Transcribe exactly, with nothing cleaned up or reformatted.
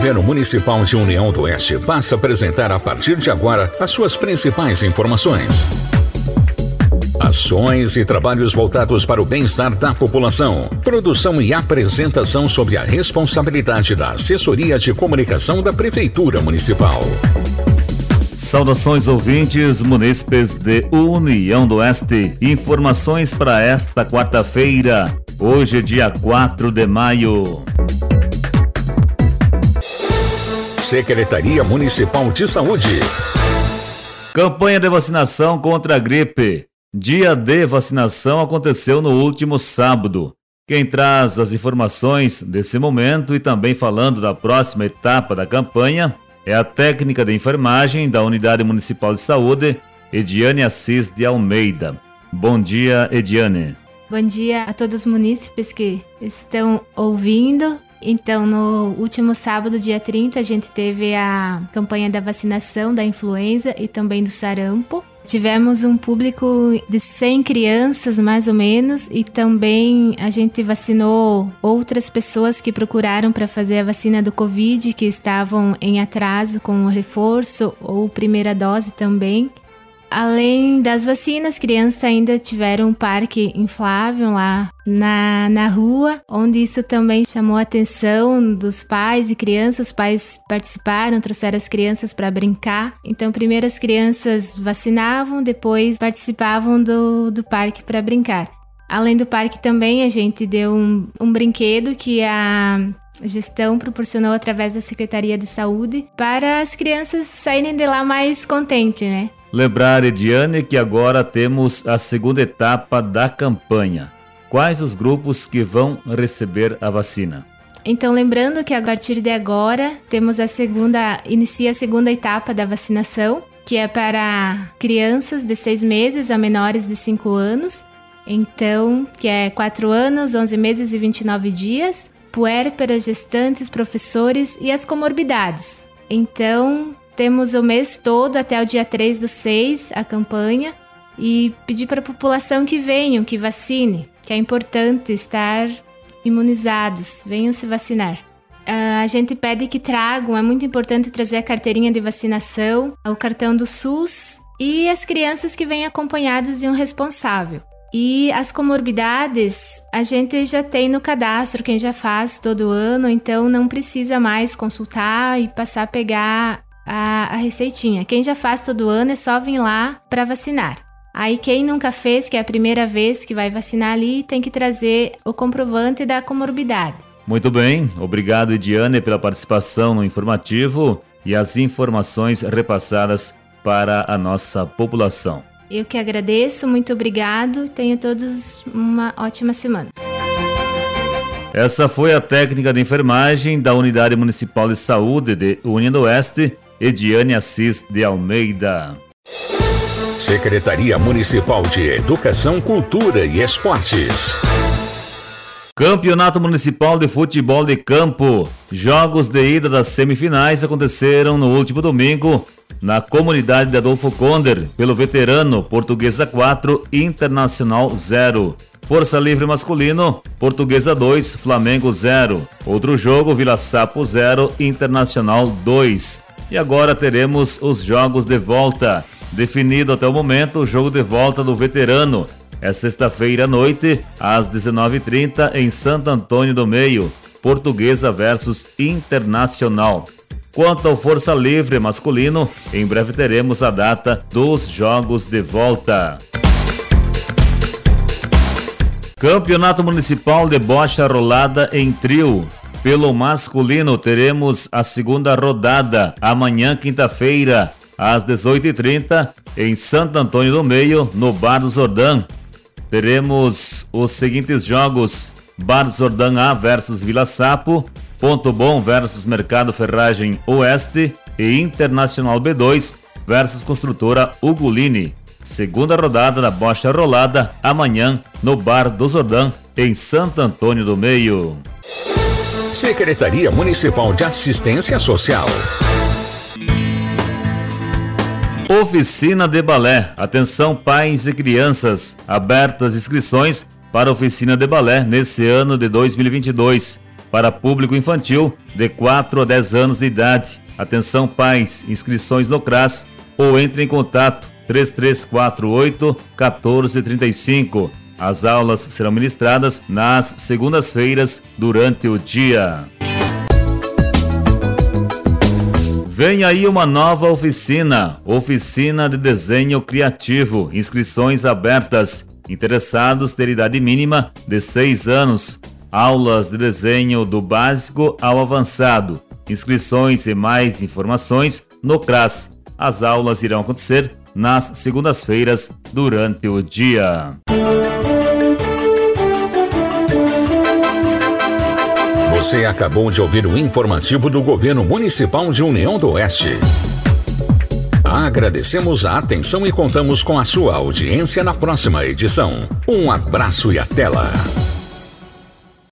Governo Municipal de União do Oeste passa a apresentar a partir de agora as suas principais informações. Ações e trabalhos voltados para o bem-estar da população. Produção e apresentação sob a responsabilidade da Assessoria de Comunicação da Prefeitura Municipal. Saudações ouvintes munícipes de União do Oeste. Informações para esta quarta-feira, hoje dia quatro de maio. Secretaria Municipal de Saúde. Campanha de vacinação contra a gripe. Dia de vacinação aconteceu no último sábado. Quem traz as informações desse momento e também falando da próxima etapa da campanha é a técnica de enfermagem da Unidade Municipal de Saúde, Ediane Assis de Almeida. Bom dia, Ediane. Bom dia a todos os munícipes que estão ouvindo. Então, no último sábado, dia trinta, a gente teve a campanha da vacinação da influenza e também do sarampo. Tivemos um público de cem crianças, mais ou menos, e também a gente vacinou outras pessoas que procuraram para fazer a vacina do Covid, que estavam em atraso com o reforço ou primeira dose também. Além das vacinas, crianças ainda tiveram um parque inflável lá na, na rua, onde isso também chamou a atenção dos pais e crianças. Os pais participaram, trouxeram as crianças para brincar. Então, primeiro as crianças vacinavam, depois participavam do, do parque para brincar. Além do parque também, a gente deu um, um brinquedo que a gestão proporcionou através da Secretaria de Saúde para as crianças saírem de lá mais contentes, né? Lembrar, Ediane, que agora temos a segunda etapa da campanha. Quais os grupos que vão receber a vacina? Então, lembrando que a partir de agora temos a segunda, inicia a segunda etapa da vacinação, que é para crianças de seis meses a menores de cinco anos. Então, que é quatro anos, onze meses e vinte e nove dias, puérperas, gestantes, professores e as comorbidades. Então, temos o mês todo, até o dia três do seis, a campanha, e pedir para a população que venham, que vacine, que é importante estar imunizados, venham se vacinar. Uh, a gente pede que tragam, é muito importante trazer a carteirinha de vacinação, o cartão do SUS e as crianças que vêm acompanhados de um responsável. E as comorbidades a gente já tem no cadastro, quem já faz todo ano, então não precisa mais consultar e passar a pegar A, a receitinha. Quem já faz todo ano é só vir lá para vacinar. Aí quem nunca fez, que é a primeira vez que vai vacinar ali, tem que trazer o comprovante da comorbidade. Muito bem, obrigado, Ediane, pela participação no informativo e as informações repassadas para a nossa população. Eu que agradeço, muito obrigado, tenham todos uma ótima semana. Essa foi a técnica de enfermagem da Unidade Municipal de Saúde de União do Oeste, Ediane Assis de Almeida. Secretaria Municipal de Educação, Cultura e Esportes. Campeonato Municipal de Futebol de Campo. Jogos de ida das semifinais aconteceram no último domingo na comunidade de Adolfo Conder, pelo veterano Portuguesa quatro, Internacional zero. Força Livre masculino, Portuguesa dois, Flamengo zero. Outro jogo, Vila Sapo zero, Internacional dois. E agora teremos os jogos de volta. Definido até o momento o jogo de volta do veterano. É sexta-feira à noite, às dezenove e trinta, em Santo Antônio do Meio. Portuguesa versus Internacional. Quanto ao Força Livre masculino, em breve teremos a data dos jogos de volta. Campeonato Municipal de Bocha Rolada em Trio. Pelo masculino, teremos a segunda rodada amanhã, quinta-feira, às dezoito e trinta, em Santo Antônio do Meio, no Bar do Zordão. Teremos os seguintes jogos: Bar do Zordão A versus Vila Sapo, Ponto Bom versus Mercado Ferragem Oeste e Internacional B dois versus Construtora Ugolini. Segunda rodada da Bocha Rolada, amanhã, no Bar do Zordão, em Santo Antônio do Meio. Secretaria Municipal de Assistência Social. Oficina de balé. Atenção, pais e crianças. Abertas inscrições para a oficina de balé nesse ano de dois mil e vinte e dois. Para público infantil, de quatro a dez anos de idade. Atenção pais, inscrições no CRAS ou entre em contato três três quatro oito, um quatro três cinco. As aulas serão ministradas nas segundas-feiras durante o dia. Vem aí uma nova oficina, oficina de desenho criativo, inscrições abertas. Interessados ter idade mínima de seis anos. Aulas de desenho do básico ao avançado. Inscrições e mais informações no CRAS. As aulas irão acontecer nas segundas-feiras durante o dia. Você acabou de ouvir o informativo do Governo Municipal de União do Oeste. Agradecemos a atenção e contamos com a sua audiência na próxima edição. Um abraço e até lá.